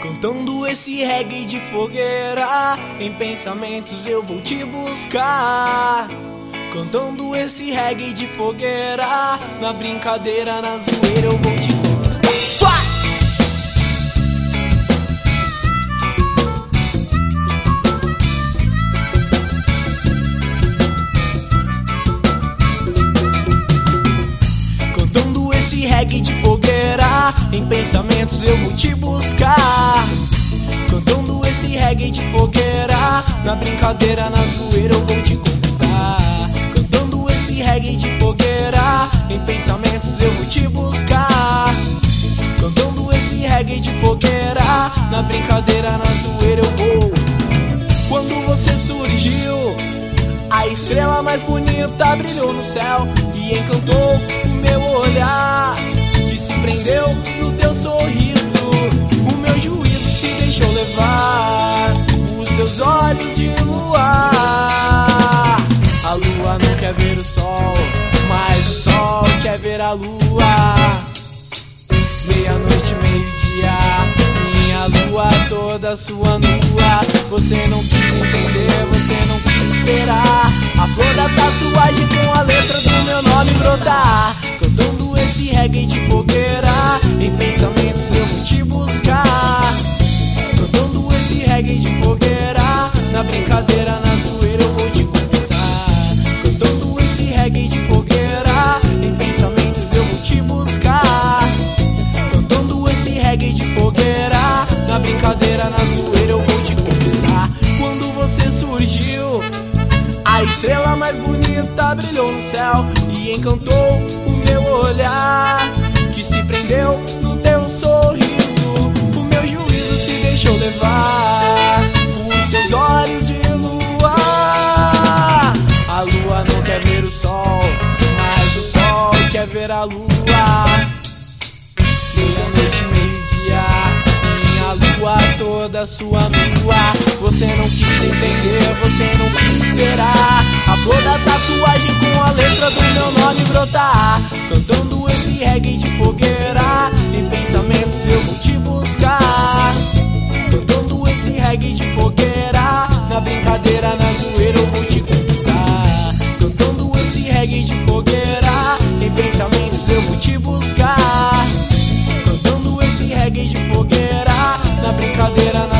Cantando esse reggae de fogueira, em pensamentos eu vou te buscar. Cantando esse reggae de fogueira, na brincadeira, na zoeira eu vou te conquistar. Cantando esse reggae de fogueira, em pensamentos eu vou te buscar. Cantando esse reggae de fogueira, na brincadeira, na zoeira eu vou te conquistar. Cantando esse reggae de fogueira, em pensamentos eu vou te buscar. Cantando esse reggae de fogueira, na brincadeira, na zoeira eu vou. Quando você surgiu, a estrela mais bonita brilhou no céu e encantou o meu olhar, que se prendeu no teu sorriso. O meu juízo se deixou levar, os seus olhos de luar. A lua não quer ver o sol, mas o sol quer ver a lua. Meia-noite, meio-dia, minha lua toda sua nua. Você não quis entender, você não quis esperar a flor da tatuagem com a letra do meu nome brotar. Cantando esse reggae de fogueira, em pensamentos eu vou te buscar. Cantando esse reggae de fogueira, na brincadeira, na zoeira eu vou te conquistar. Cantando esse reggae de fogueira, em pensamentos eu vou te buscar. Cantando esse reggae de fogueira, na brincadeira, na zoeira eu vou te conquistar. Quando você surgiu, a estrela mais bonita brilhou no céu e encantou o meu olhar, que se prendeu no teu sorriso. O meu juízo se deixou levar, os seus olhos de luar. A lua não quer ver o sol, mas o sol quer ver a lua. Meia-noite, meio-dia, minha lua toda sua nua. Você não quis entender, você não quis esperar a flor da tatuagem com a letra do meu nome brotar. Cantando esse reggae de fogueira, em pensamentos eu vou te buscar. Cantando esse reggae de fogueira, na brincadeira, na zoeira eu vou te conquistar. Cantando esse reggae de fogueira, em pensamentos eu vou te buscar. Cantando esse reggae de fogueira, na brincadeira, na